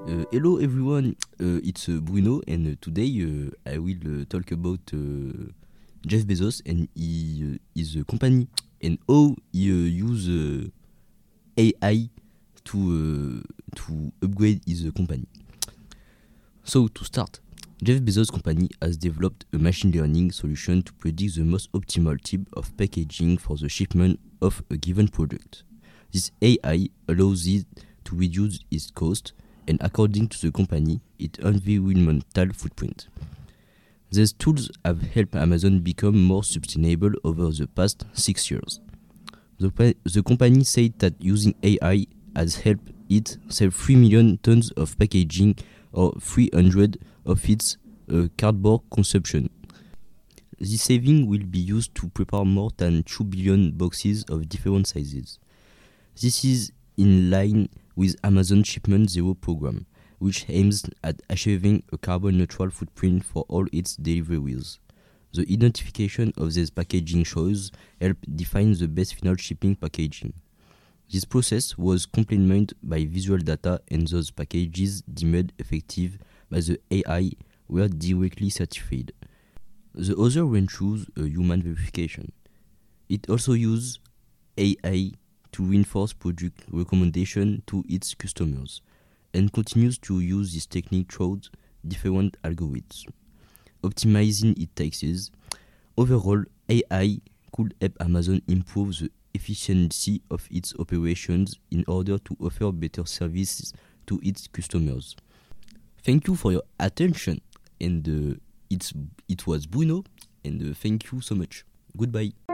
Hello everyone, it's Bruno, and today I will talk about Jeff Bezos and his company and how he use AI to upgrade his company. So to start, Jeff Bezos' company has developed a machine learning solution to predict the most optimal type of packaging for the shipment of a given product. This AI allows it to reduce its cost, and according to the company, its environmental footprint. These tools have helped Amazon become more sustainable over the past 6 years. The company said that using AI has helped it save 3 million tons of packaging or 300 of its cardboard consumption. This saving will be used to prepare more than 2 billion boxes of different sizes. This is in line with Amazon Shipment Zero program, which aims at achieving a carbon-neutral footprint for all its deliveries. The identification of these packaging choices helped define the best final shipping packaging. This process was complemented by visual data, and those packages deemed effective by the AI were directly certified. The other reinforces human verification. It also uses AI to reinforce product recommendation to its customers, and continues to use this technique through different algorithms, optimizing its taxes. Overall, AI could help Amazon improve the efficiency of its operations in order to offer better services to its customers. Thank you for your attention, and it was Bruno, and thank you so much. Goodbye.